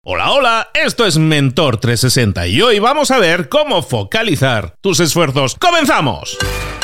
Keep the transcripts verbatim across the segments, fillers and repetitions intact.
Hola, hola, esto es Mentor trescientos sesenta y hoy vamos a ver cómo focalizar tus esfuerzos. ¡Comenzamos!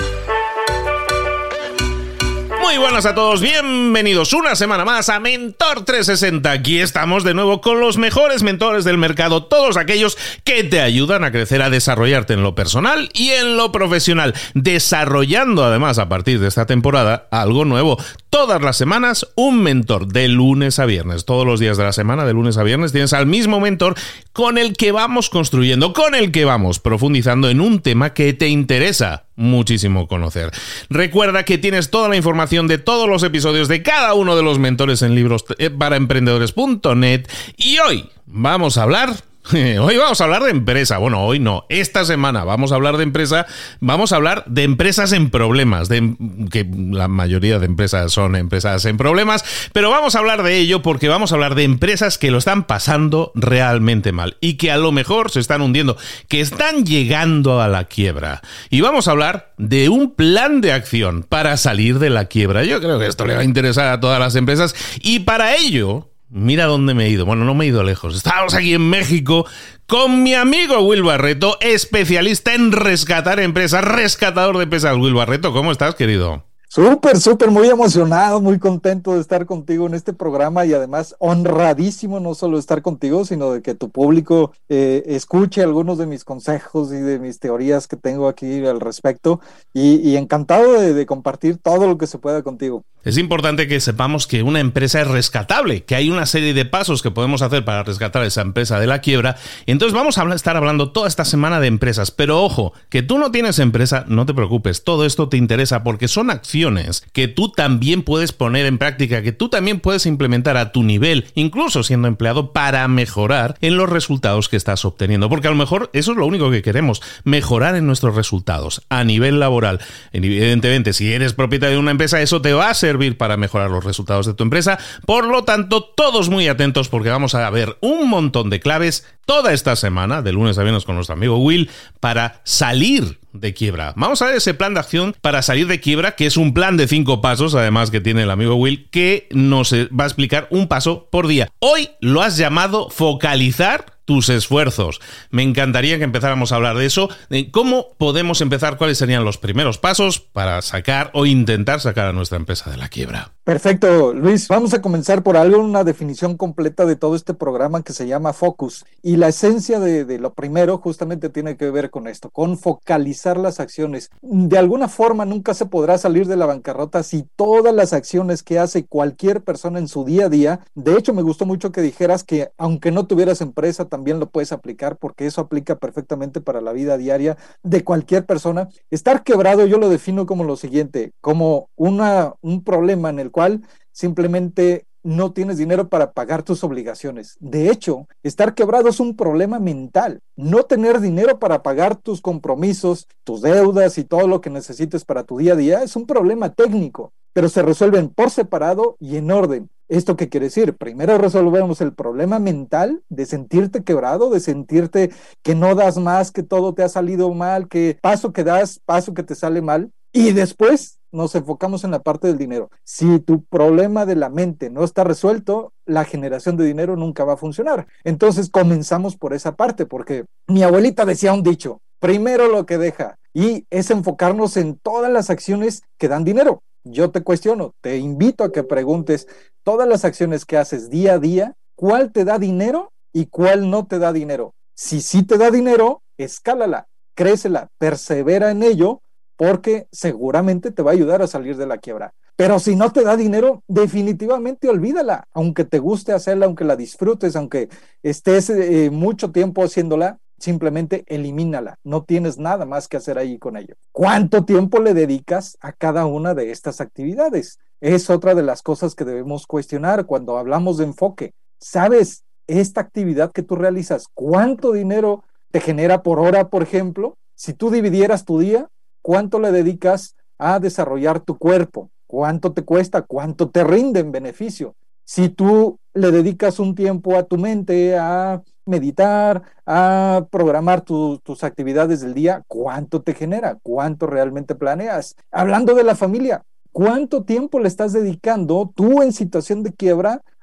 Muy buenas a todos, bienvenidos una semana más a Mentor trescientos sesenta. Aquí estamos de nuevo con los mejores mentores del mercado, todos aquellos que te ayudan a crecer, a desarrollarte en lo personal y en lo profesional, desarrollando además a partir de esta temporada algo nuevo. Todas las semanas un mentor de lunes a viernes, todos los días de la semana, de lunes a viernes, tienes al mismo mentor con el que vamos construyendo, con el que vamos profundizando en un tema que te interesa muchísimo conocer. Recuerda que tienes toda la información de todos los episodios de cada uno de los mentores en libros para emprendedores punto net y hoy vamos a hablar... Hoy vamos a hablar de empresa. Bueno, hoy no. Esta semana vamos a hablar de empresa. Vamos a hablar de empresas en problemas. De, que la mayoría de empresas son empresas en problemas. Pero vamos a hablar de ello porque vamos a hablar de empresas que lo están pasando realmente mal. Y que a lo mejor se están hundiendo. Que están llegando a la quiebra. Y vamos a hablar de un plan de acción para salir de la quiebra. Yo creo que esto le va a interesar a todas las empresas. Y para ello... Mira dónde me he ido. Bueno, no me he ido lejos. Estamos aquí en México con mi amigo Will Barreto, especialista en rescatar empresas, rescatador de empresas. Will Barreto, ¿cómo estás, querido? Súper, súper, muy emocionado, muy contento de estar contigo en este programa y además honradísimo no solo de estar contigo, sino de que tu público eh, escuche algunos de mis consejos y de mis teorías que tengo aquí al respecto y, y encantado de, de compartir todo lo que se pueda contigo. Es importante que sepamos que una empresa es rescatable, que hay una serie de pasos que podemos hacer para rescatar esa empresa de la quiebra. Entonces vamos a estar hablando toda esta semana de empresas, pero ojo, que tú no tienes empresa, no te preocupes, todo esto te interesa porque son acciones que tú también puedes poner en práctica, que tú también puedes implementar a tu nivel, incluso siendo empleado, para mejorar en los resultados que estás obteniendo. Porque a lo mejor eso es lo único que queremos, mejorar en nuestros resultados a nivel laboral. Evidentemente, si eres propietario de una empresa, eso te va a servir para mejorar los resultados de tu empresa. Por lo tanto, todos muy atentos porque vamos a ver un montón de claves toda esta semana, de lunes a viernes con nuestro amigo Will, para salir de quiebra. Vamos a ver ese plan de acción para salir de quiebra, que es un plan de cinco pasos, además que tiene el amigo Will, que nos va a explicar un paso por día. Hoy lo has llamado focalizar tus esfuerzos. Me encantaría que empezáramos a hablar de eso, de cómo podemos empezar, cuáles serían los primeros pasos para sacar o intentar sacar a nuestra empresa de la quiebra. Perfecto, Luis. Vamos a comenzar por algo, una definición completa de todo este programa que se llama Focus. Y la esencia de, de lo primero justamente tiene que ver con esto, con focalizar las acciones. De alguna forma nunca se podrá salir de la bancarrota si todas las acciones que hace cualquier persona en su día a día, de hecho me gustó mucho que dijeras que aunque no tuvieras empresa, también lo puedes aplicar porque eso aplica perfectamente para la vida diaria de cualquier persona. Estar quebrado yo lo defino como lo siguiente, como una, un problema en el cual simplemente no tienes dinero para pagar tus obligaciones. De hecho, estar quebrado es un problema mental. No tener dinero para pagar tus compromisos, tus deudas y todo lo que necesites para tu día a día es un problema técnico, pero se resuelven por separado y en orden. ¿Esto qué quiere decir? Primero resolvemos el problema mental de sentirte quebrado, de sentirte que no das más, que todo te ha salido mal, que paso que das, paso que te sale mal. Y después nos enfocamos en la parte del dinero. Si tu problema de la mente no está resuelto, la generación de dinero nunca va a funcionar. Entonces comenzamos por esa parte, porque mi abuelita decía un dicho, primero lo que deja, y es enfocarnos en todas las acciones que dan dinero. Yo te cuestiono, te invito a que preguntes todas las acciones que haces día a día, ¿cuál te da dinero y cuál no te da dinero? Si sí te da dinero, escálala, crécela, persevera en ello, porque seguramente te va a ayudar a salir de la quiebra. Pero si no te da dinero, definitivamente olvídala, aunque te guste hacerla, aunque la disfrutes, aunque estés eh, mucho tiempo haciéndola, simplemente elimínala, no tienes nada más que hacer ahí con ello. ¿Cuánto tiempo le dedicas a cada una de estas actividades? Es otra de las cosas que debemos cuestionar cuando hablamos de enfoque. ¿Sabes esta actividad que tú realizas? ¿Cuánto dinero te genera por hora, por ejemplo? Si tú dividieras tu día, ¿cuánto le dedicas a desarrollar tu cuerpo? ¿Cuánto te cuesta? ¿Cuánto te rinde en beneficio? Si tú le dedicas un tiempo a tu mente, a meditar, a programar tu, tus actividades del día, ¿cuánto te genera? ¿Cuánto realmente planeas? Hablando de la familia, ¿cuánto tiempo le estás dedicando tú en situación de quiebra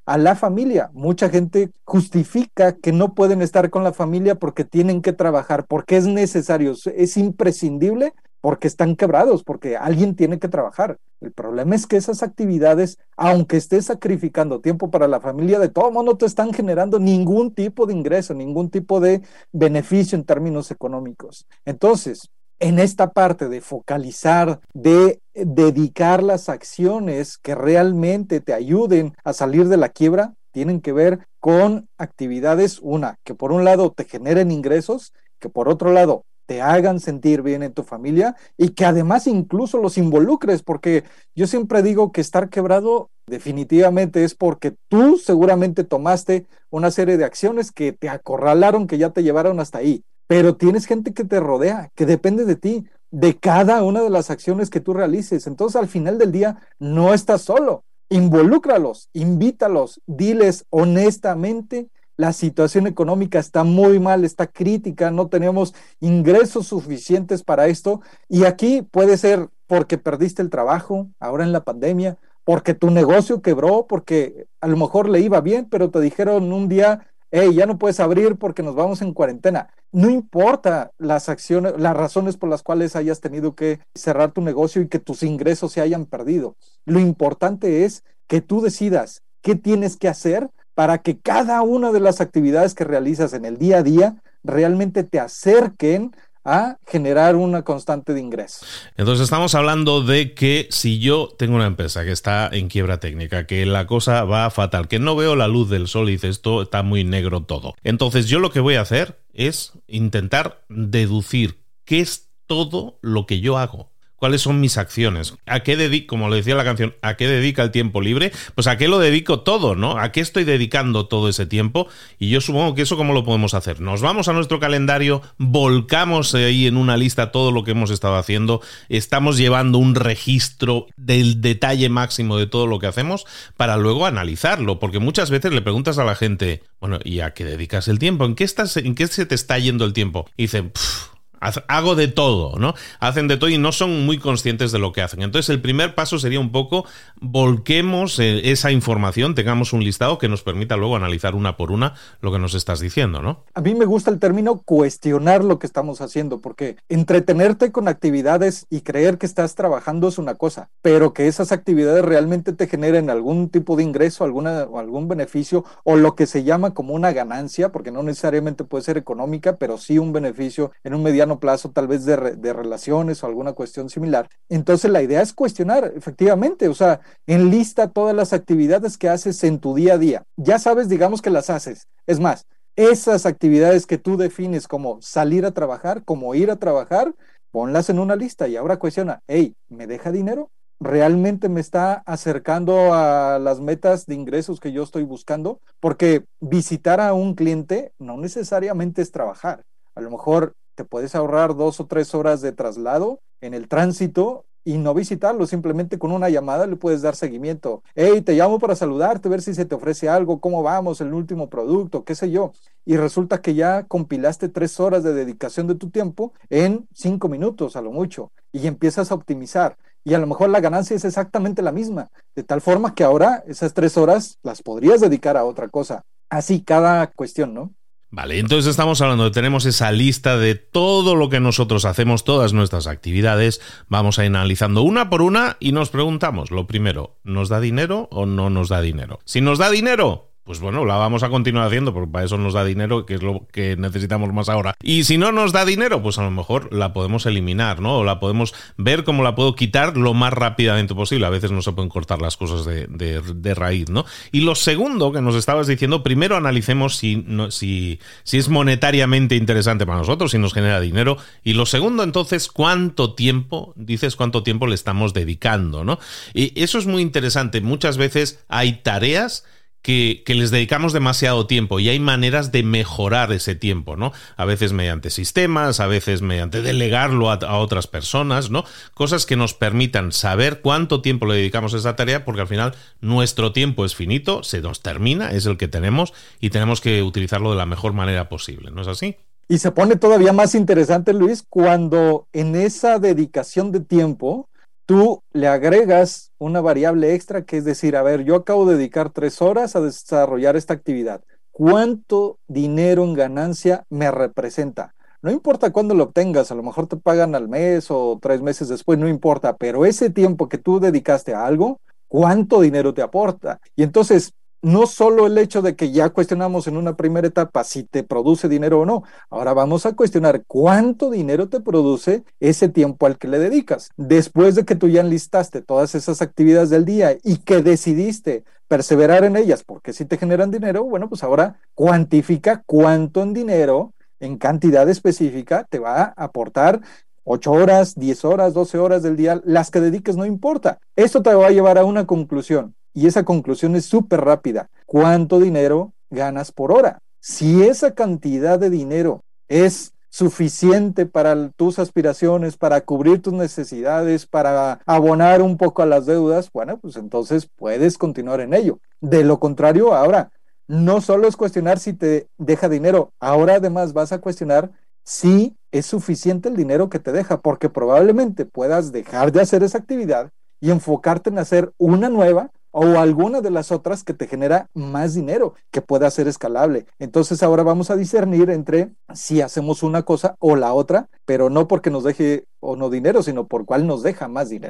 a la familia. Mucha gente justifica que no pueden estar con la familia porque tienen que trabajar, porque es necesario, es imprescindible, porque están quebrados, porque alguien tiene que trabajar. El problema es que esas actividades, aunque estés sacrificando tiempo para la familia, de todo modo no te están generando ningún tipo de ingreso, ningún tipo de beneficio en términos económicos. Entonces, en esta parte de focalizar, de dedicar las acciones que realmente te ayuden a salir de la quiebra, tienen que ver con actividades, una, que por un lado te generen ingresos, que por otro lado te hagan sentir bien en tu familia y que además incluso los involucres, porque yo siempre digo que estar quebrado definitivamente es porque tú seguramente tomaste una serie de acciones que te acorralaron, que ya te llevaron hasta ahí, pero tienes gente que te rodea, que depende de ti, de cada una de las acciones que tú realices. Entonces al final del día no estás solo, involúcralos, invítalos, diles honestamente: la situación económica está muy mal, está crítica, no tenemos ingresos suficientes para esto, y aquí puede ser porque perdiste el trabajo ahora en la pandemia, porque tu negocio quebró, porque a lo mejor le iba bien, pero te dijeron un día: hey, ya no puedes abrir porque nos vamos en cuarentena. No importa las acciones, las razones por las cuales hayas tenido que cerrar tu negocio y que tus ingresos se hayan perdido. Lo importante es que tú decidas qué tienes que hacer para que cada una de las actividades que realizas en el día a día realmente te acerquen a generar una constante de ingresos. Entonces estamos hablando de que si yo tengo una empresa que está en quiebra técnica, que la cosa va fatal, que no veo la luz del sol y dice esto está muy negro todo, entonces yo lo que voy a hacer es intentar deducir qué es todo lo que yo hago. ¿Cuáles son mis acciones? ¿A qué dedico, como le decía la canción, a qué dedica el tiempo libre? Pues a qué lo dedico todo, ¿no? ¿A qué estoy dedicando todo ese tiempo? Y yo supongo que eso, ¿cómo lo podemos hacer? Nos vamos a nuestro calendario, volcamos ahí en una lista todo lo que hemos estado haciendo, estamos llevando un registro del detalle máximo de todo lo que hacemos para luego analizarlo, porque muchas veces le preguntas a la gente, bueno, ¿y a qué dedicas el tiempo? ¿En qué estás, en qué se te está yendo el tiempo? Y dicen, pff, hago de todo, ¿no? Hacen de todo y no son muy conscientes de lo que hacen. Entonces, el primer paso sería un poco volquemos esa información, tengamos un listado que nos permita luego analizar una por una lo que nos estás diciendo, ¿no? A mí me gusta el término cuestionar lo que estamos haciendo, porque entretenerte con actividades y creer que estás trabajando es una cosa, pero que esas actividades realmente te generen algún tipo de ingreso, alguna, o algún beneficio, o lo que se llama como una ganancia, porque no necesariamente puede ser económica, pero sí un beneficio en un mediano plazo, tal vez de, re, de relaciones o alguna cuestión similar. Entonces la idea es cuestionar, efectivamente, o sea, enlista todas las actividades que haces en tu día a día. Ya sabes, digamos que las haces. Es más, esas actividades que tú defines como salir a trabajar, como ir a trabajar, ponlas en una lista y ahora cuestiona: hey, ¿me deja dinero? ¿Realmente me está acercando a las metas de ingresos que yo estoy buscando? Porque visitar a un cliente no necesariamente es trabajar. A lo mejor te puedes ahorrar dos o tres horas de traslado en el tránsito y no visitarlo, simplemente con una llamada le puedes dar seguimiento. Hey, te llamo para saludarte, ver si se te ofrece algo, cómo vamos, el último producto, qué sé yo. Y resulta que ya compilaste tres horas de dedicación de tu tiempo en cinco minutos a lo mucho y empiezas a optimizar. Y a lo mejor la ganancia es exactamente la misma, de tal forma que ahora esas tres horas las podrías dedicar a otra cosa. Así cada cuestión, ¿no? Vale, entonces estamos hablando de, tenemos esa lista de todo lo que nosotros hacemos, todas nuestras actividades, vamos a ir analizando una por una y nos preguntamos, lo primero, ¿nos da dinero o no nos da dinero? Si nos da dinero, pues bueno, la vamos a continuar haciendo porque para eso nos da dinero, que es lo que necesitamos más ahora. Y si no nos da dinero, pues a lo mejor la podemos eliminar, ¿no? O la podemos ver cómo la puedo quitar lo más rápidamente posible. A veces no se pueden cortar las cosas de, de, de raíz, ¿no? Y lo segundo que nos estabas diciendo, primero analicemos si, no, si, si es monetariamente interesante para nosotros, si nos genera dinero. Y lo segundo, entonces, ¿cuánto tiempo, dices cuánto tiempo le estamos dedicando, ¿no? Y eso es muy interesante. Muchas veces hay tareas Que, que les dedicamos demasiado tiempo y hay maneras de mejorar ese tiempo, ¿no? A veces mediante sistemas, a veces mediante delegarlo a, a otras personas, ¿no? Cosas que nos permitan saber cuánto tiempo le dedicamos a esa tarea, porque al final nuestro tiempo es finito, se nos termina, es el que tenemos y tenemos que utilizarlo de la mejor manera posible, ¿no es así? Y se pone todavía más interesante, Luis, cuando en esa dedicación de tiempo tú le agregas una variable extra, que es decir, a ver, yo acabo de dedicar tres horas a desarrollar esta actividad. ¿Cuánto dinero en ganancia me representa? No importa cuándo lo obtengas, a lo mejor te pagan al mes o tres meses después, no importa, pero ese tiempo que tú dedicaste a algo, ¿cuánto dinero te aporta? Y entonces, no solo el hecho de que ya cuestionamos en una primera etapa si te produce dinero o no, ahora vamos a cuestionar cuánto dinero te produce ese tiempo al que le dedicas. Después de que tú ya enlistaste todas esas actividades del día y que decidiste perseverar en ellas porque sí te generan dinero, bueno, pues ahora cuantifica cuánto en dinero, en cantidad específica, te va a aportar ocho horas, diez horas, doce horas del día, las que dediques no importa. Esto te va a llevar a una conclusión. Y esa conclusión es súper rápida. ¿Cuánto dinero ganas por hora? Si esa cantidad de dinero es suficiente para tus aspiraciones, para cubrir tus necesidades, para abonar un poco a las deudas, bueno, pues entonces puedes continuar en ello. De lo contrario, ahora, no solo es cuestionar si te deja dinero, ahora además vas a cuestionar si es suficiente el dinero que te deja, porque probablemente puedas dejar de hacer esa actividad y enfocarte en hacer una nueva o alguna de las otras que te genera más dinero, que pueda ser escalable. Entonces ahora vamos a discernir entre si hacemos una cosa o la otra, pero no porque nos deje o no dinero, sino por cuál nos deja más dinero.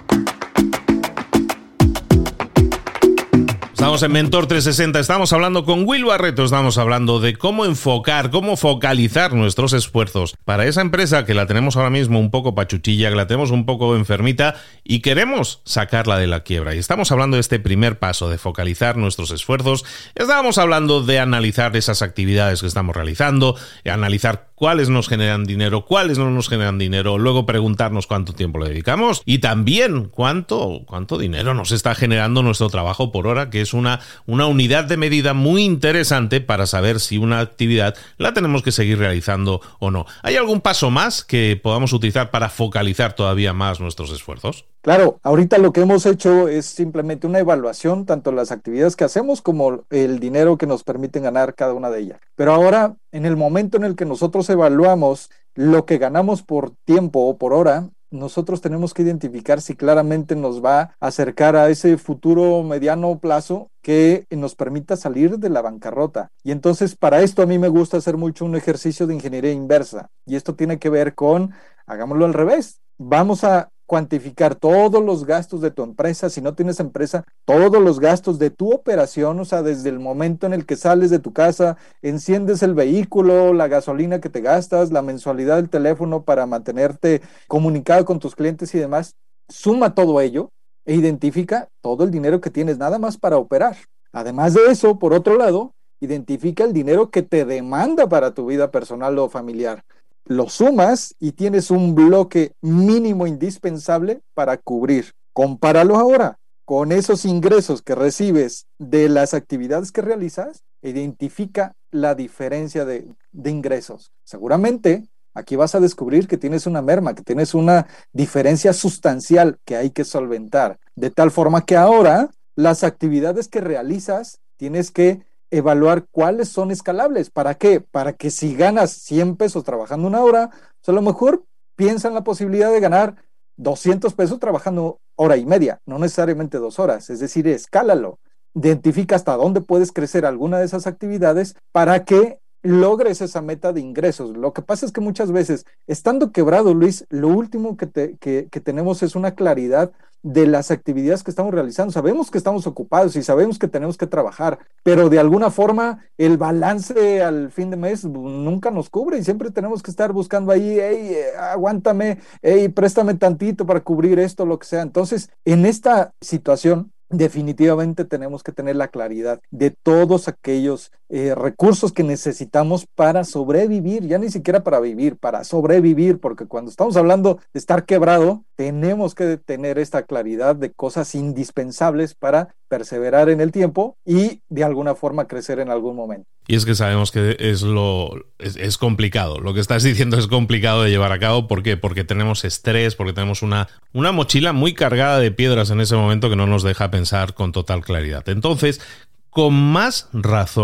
Estamos en Mentor trescientos sesenta, estamos hablando con Will Barreto, estamos hablando de cómo enfocar, cómo focalizar nuestros esfuerzos para esa empresa que la tenemos ahora mismo un poco pachuchilla, que la tenemos un poco enfermita y queremos sacarla de la quiebra. Y estamos hablando de este primer paso, de focalizar nuestros esfuerzos. Estábamos hablando de analizar esas actividades que estamos realizando, analizar cuáles nos generan dinero, cuáles no nos generan dinero, luego preguntarnos cuánto tiempo le dedicamos y también cuánto, cuánto dinero nos está generando nuestro trabajo por hora, que es una, una unidad de medida muy interesante para saber si una actividad la tenemos que seguir realizando o no. ¿Hay algún paso más que podamos utilizar para focalizar todavía más nuestros esfuerzos? Claro, ahorita lo que hemos hecho es simplemente una evaluación, tanto las actividades que hacemos como el dinero que nos permiten ganar cada una de ellas. Pero ahora, en el momento en el que nosotros evaluamos lo que ganamos por tiempo o por hora, nosotros tenemos que identificar si claramente nos va a acercar a ese futuro mediano plazo que nos permita salir de la bancarrota. Y entonces, para esto a mí me gusta hacer mucho un ejercicio de ingeniería inversa. Y esto tiene que ver con, hagámoslo al revés, vamos a cuantificar todos los gastos de tu empresa, si no tienes empresa, todos los gastos de tu operación, o sea, desde el momento en el que sales de tu casa, enciendes el vehículo, la gasolina que te gastas, la mensualidad del teléfono para mantenerte comunicado con tus clientes y demás, suma todo ello e identifica todo el dinero que tienes nada más para operar. Además de eso, por otro lado, identifica el dinero que te demanda para tu vida personal o familiar. Lo sumas y tienes un bloque mínimo indispensable para cubrir. Compáralo ahora con esos ingresos que recibes de las actividades que realizas, identifica la diferencia de, de ingresos. Seguramente aquí vas a descubrir que tienes una merma, que tienes una diferencia sustancial que hay que solventar. De tal forma que ahora las actividades que realizas tienes que evaluar cuáles son escalables. ¿Para qué? Para que si ganas cien pesos trabajando una hora, pues a lo mejor piensa en la posibilidad de ganar doscientos pesos trabajando hora y media, no necesariamente dos horas, es decir, escálalo. Identifica hasta dónde puedes crecer alguna de esas actividades para que logres esa meta de ingresos. Lo que pasa es que muchas veces, estando quebrado, Luis, lo último que, te, que, que tenemos es una claridad de las actividades que estamos realizando. Sabemos que estamos ocupados y sabemos que tenemos que trabajar, pero de alguna forma el balance al fin de mes nunca nos cubre y siempre tenemos que estar buscando ahí, hey, aguántame, hey, préstame tantito para cubrir esto, lo que sea. Entonces, en esta situación, definitivamente tenemos que tener la claridad de todos aquellos eh, recursos que necesitamos para sobrevivir, ya ni siquiera para vivir, para sobrevivir, porque cuando estamos hablando de estar quebrado, tenemos que tener esta claridad de cosas indispensables para perseverar en el tiempo y de alguna forma crecer en algún momento. Y es que sabemos que es lo es, es complicado. Lo que estás diciendo es complicado de llevar a cabo. ¿Por qué? Porque tenemos estrés, porque tenemos una, una mochila muy cargada de piedras en ese momento que no nos deja pensar con total claridad. Entonces, con más razón,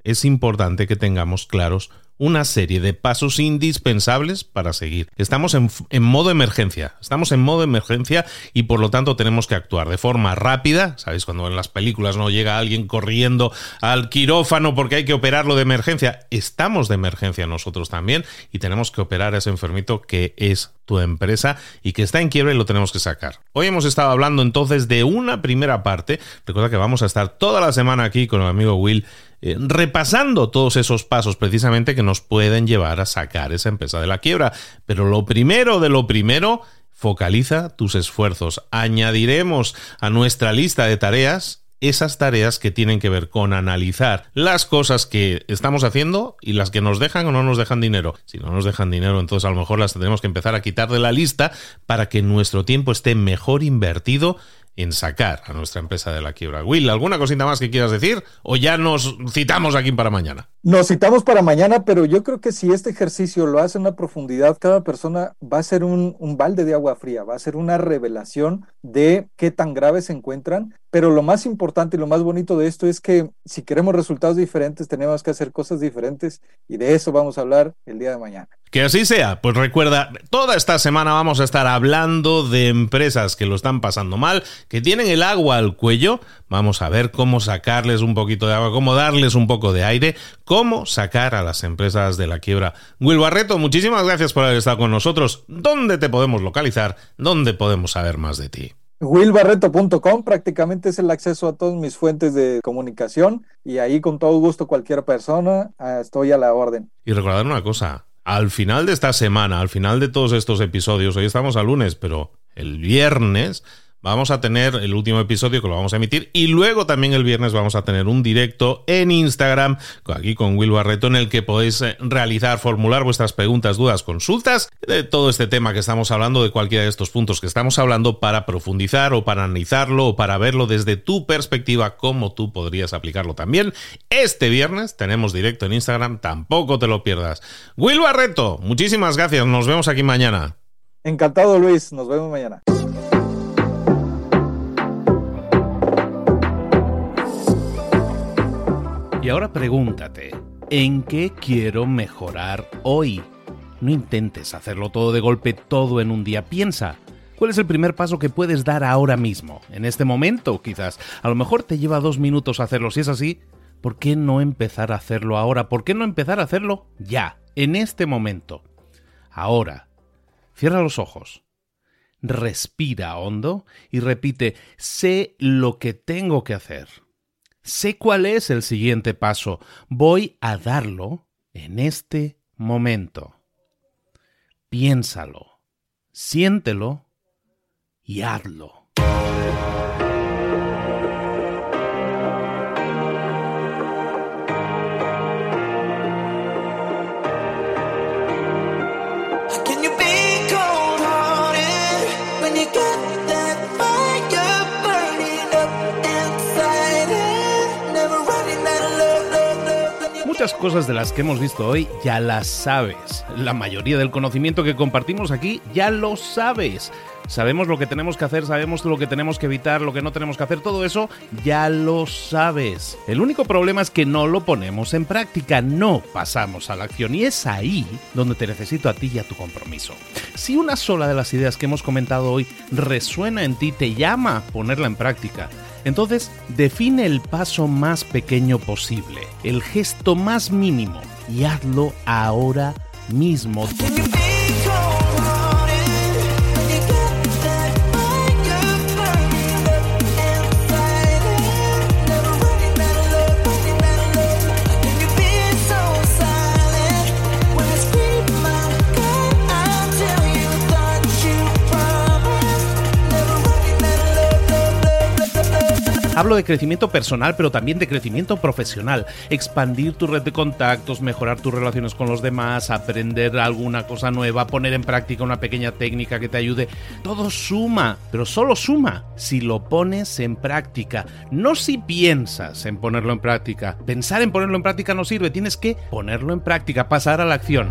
es importante que tengamos claros una serie de pasos indispensables para seguir. Estamos en, en modo emergencia, estamos en modo emergencia y por lo tanto tenemos que actuar de forma rápida. ¿Sabéis? Cuando en las películas no llega alguien corriendo al quirófano porque hay que operarlo de emergencia. Estamos de emergencia nosotros también y tenemos que operar a ese enfermito que es tu empresa y que está en quiebra y lo tenemos que sacar. Hoy hemos estado hablando entonces de una primera parte. Recuerda que vamos a estar toda la semana aquí con el amigo Will Eh, repasando todos esos pasos precisamente que nos pueden llevar a sacar esa empresa de la quiebra. Pero lo primero de lo primero, focaliza tus esfuerzos. Añadiremos a nuestra lista de tareas esas tareas que tienen que ver con analizar las cosas que estamos haciendo y las que nos dejan o no nos dejan dinero. Si no nos dejan dinero, entonces a lo mejor las tendremos que empezar a quitar de la lista para que nuestro tiempo esté mejor invertido en sacar a nuestra empresa de la quiebra. Will, ¿alguna cosita más que quieras decir? ¿O ya nos citamos aquí para mañana? Nos citamos para mañana, pero yo creo que si este ejercicio lo hace en una profundidad, cada persona va a ser un, un balde de agua fría, va a ser una revelación de qué tan graves se encuentran. Pero lo más importante y lo más bonito de esto es que si queremos resultados diferentes, tenemos que hacer cosas diferentes y de eso vamos a hablar el día de mañana. Que así sea. Pues recuerda, toda esta semana vamos a estar hablando de empresas que lo están pasando mal, que tienen el agua al cuello. Vamos a ver cómo sacarles un poquito de agua, cómo darles un poco de aire, cómo sacar a las empresas de la quiebra. Will Barreto, muchísimas gracias por haber estado con nosotros. ¿Dónde te podemos localizar? ¿Dónde podemos saber más de ti? will barreto punto com prácticamente es el acceso a todas mis fuentes de comunicación y ahí con todo gusto cualquier persona estoy a la orden. Y recordad una cosa, al final de esta semana, al final de todos estos episodios, hoy estamos a lunes, pero el viernes vamos a tener el último episodio que lo vamos a emitir y luego también el viernes vamos a tener un directo en Instagram aquí con Will Barreto en el que podéis realizar, formular vuestras preguntas, dudas, consultas de todo este tema que estamos hablando, de cualquiera de estos puntos que estamos hablando para profundizar o para analizarlo o para verlo desde tu perspectiva, cómo tú podrías aplicarlo también. Este viernes tenemos directo en Instagram, tampoco te lo pierdas. Will Barreto, muchísimas gracias, nos vemos aquí mañana. Encantado, Luis, nos vemos mañana. Y ahora pregúntate, ¿en qué quiero mejorar hoy? No intentes hacerlo todo de golpe, todo en un día. Piensa, ¿cuál es el primer paso que puedes dar ahora mismo? En este momento, quizás. A lo mejor te lleva dos minutos hacerlo. Si es así, ¿por qué no empezar a hacerlo ahora? ¿Por qué no empezar a hacerlo ya, en este momento? Ahora, cierra los ojos, respira hondo y repite, sé lo que tengo que hacer. Sé cuál es el siguiente paso. Voy a darlo en este momento. Piénsalo, siéntelo y hazlo. Muchas cosas de las que hemos visto hoy ya las sabes. La mayoría del conocimiento que compartimos aquí ya lo sabes. Sabemos lo que tenemos que hacer, sabemos lo que tenemos que evitar, lo que no tenemos que hacer, todo eso ya lo sabes. El único problema es que no lo ponemos en práctica, no pasamos a la acción y es ahí donde te necesito a ti y a tu compromiso. Si una sola de las ideas que hemos comentado hoy resuena en ti, te llama a ponerla en práctica, entonces define el paso más pequeño posible, el gesto más mínimo y hazlo ahora mismo. Hablo de crecimiento personal, pero también de crecimiento profesional. Expandir tu red de contactos, mejorar tus relaciones con los demás, aprender alguna cosa nueva, poner en práctica una pequeña técnica que te ayude. Todo suma, pero solo suma si lo pones en práctica. No si piensas en ponerlo en práctica. Pensar en ponerlo en práctica no sirve. Tienes que ponerlo en práctica, pasar a la acción.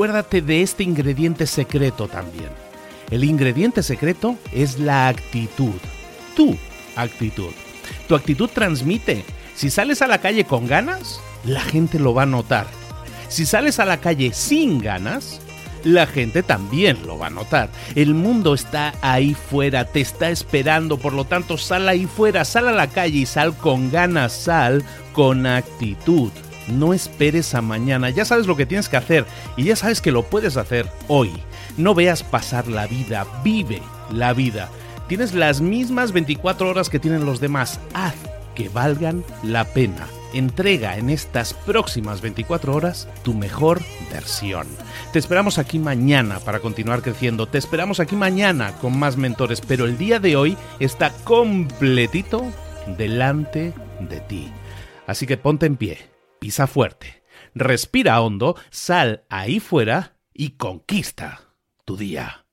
acuérdate de este ingrediente secreto también. El ingrediente secreto es la actitud. Tu actitud. Tu actitud transmite. Si sales a la calle con ganas, la gente lo va a notar. Si sales a la calle sin ganas, la gente también lo va a notar. El mundo está ahí fuera, te está esperando, por lo tanto sal ahí fuera, sal a la calle y sal con ganas, sal con actitud. No esperes a mañana, ya sabes lo que tienes que hacer y ya sabes que lo puedes hacer hoy. No veas pasar la vida, vive la vida. Tienes las mismas veinticuatro horas que tienen los demás, haz que valgan la pena. Entrega en estas próximas veinticuatro horas tu mejor versión. Te esperamos aquí mañana para continuar creciendo. Te esperamos aquí mañana con más mentores, pero el día de hoy está completito delante de ti. Así que ponte en pie, pisa fuerte, respira hondo, sal ahí fuera y conquista tu día.